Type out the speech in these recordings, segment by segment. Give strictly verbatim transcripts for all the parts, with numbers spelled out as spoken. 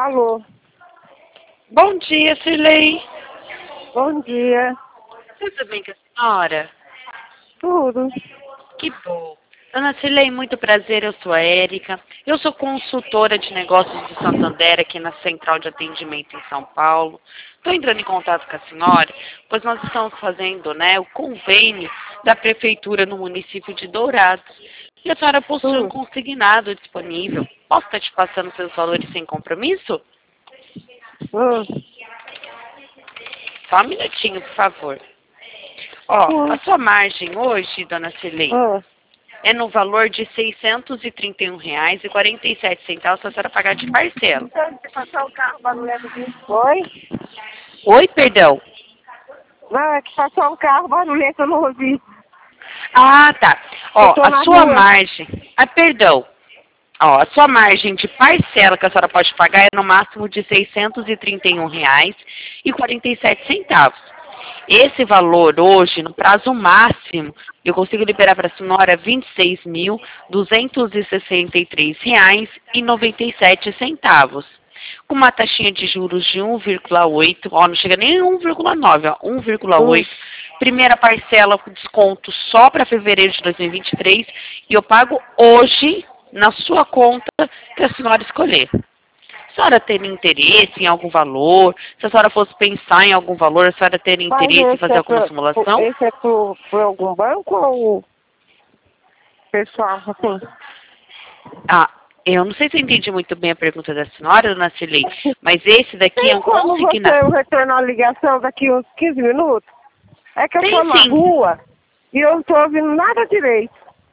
Alô, Bom dia, Cirlei. bom dia. Tudo bem com a senhora? Tudo. Que bom. Dona Cirlei, muito prazer, eu sou a Érica. Eu sou consultora de negócios do Santander aqui na Central de Atendimento em São Paulo. Estou entrando em contato com a senhora, pois nós estamos fazendo, né, o convênio da Prefeitura no município de Dourados. E a senhora possui um Hum, consignado disponível. Posso estar te passando seus valores sem compromisso? hum, Só um minutinho, por favor. Ó, a hum, sua margem hoje, dona Cirlei, hum. é no valor de seiscentos e trinta e um reais e quarenta e sete centavos se a senhora pagar de parcela. Então, você passar o carro, barulhento aqui. Oi? Oi, perdão. Não, é que passou um carro, barulhento, eu não ouvi. Ah, tá. Eu Ó, tô a na sua rua. margem... Ah, perdão. Ó, a sua margem de parcela que a senhora pode pagar é no máximo de seiscentos e trinta e um reais e quarenta e sete centavos. Esse valor hoje, no prazo máximo, eu consigo liberar para a senhora vinte e seis mil duzentos e sessenta e três reais e noventa e sete centavos. Com uma taxinha de juros de um vírgula oito, ó, não chega nem um vírgula nove, ó, um vírgula Hum. oito. Primeira parcela com desconto só para fevereiro de dois mil e vinte e três e eu pago hoje na sua conta que a senhora escolher. Se a senhora ter interesse em algum valor, se a senhora fosse pensar em algum valor, a senhora ter Mas interesse em esse fazer é, alguma pro, pro- simulação? esse é pro, por algum banco ou pessoal, assim? Ah, eu não sei se eu entendi muito bem a pergunta da senhora, dona Cirlei, mas esse daqui é Tem um como você consignado. retornar a ligação daqui uns quinze minutos? É que eu tô Tem na sim. rua e eu não tô ouvindo nada direito.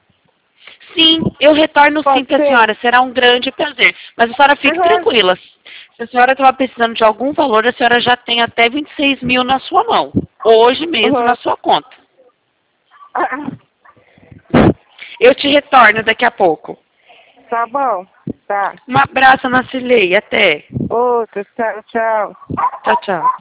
Sim, eu retorno sim Pode para a ser? senhora, será um grande prazer. Mas a senhora fique Uhum. tranquila. Se a senhora estava precisando de algum valor, a senhora já tem até vinte e seis mil na sua mão. Hoje mesmo Uhum. na sua conta. Ah, Eu te retorno daqui a pouco. tá bom. Tá. Um abraço, Ana Cirlei. Até. Outro, tchau, tchau. Tchau, tchau.